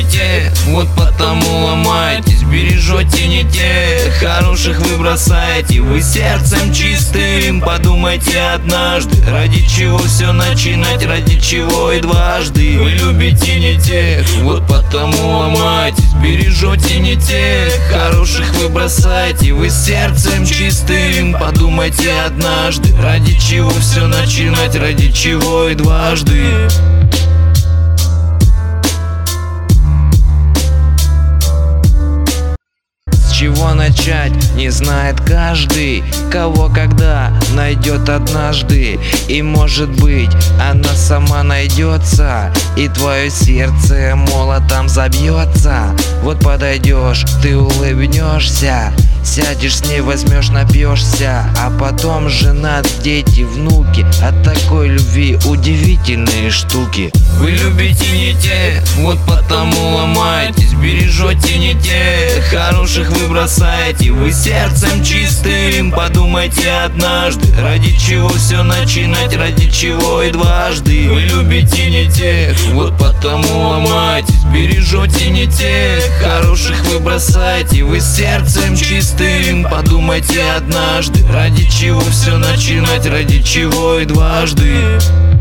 те, вот потому ломаетесь. Бережете не тех, хороших вы бросаете. Вы сердцем чистым подумайте однажды, ради чего все начинать, ради чего и дважды. Вы любите не тех, вот потому ломаетесь. Бережете не тех, хороших вы бросаете. Вы сердцем чистым подумайте однажды, ради чего все начинать, ради чего и дважды. С чего начать, не знает каждый, кого когда найдет однажды. И может быть она сама найдется, и твое сердце молотом забьется. Вот подойдешь, ты улыбнешься, сядешь с ней, возьмешь, напьешься, а потом женат, дети, внуки. От такой любви удивительные штуки. Вы любите не тех, вот потому ломаетесь. Бережете не тех, хороших вы бросаете. Вы сердцем чистым подумайте однажды, ради чего все начинать, ради чего и дважды. Вы любите не тех, вот потому ломаетесь. Бережете не тех, хороших вы бросаете. Вы сердцем чистым подумайте однажды, ради чего все начинать, ради чего и дважды.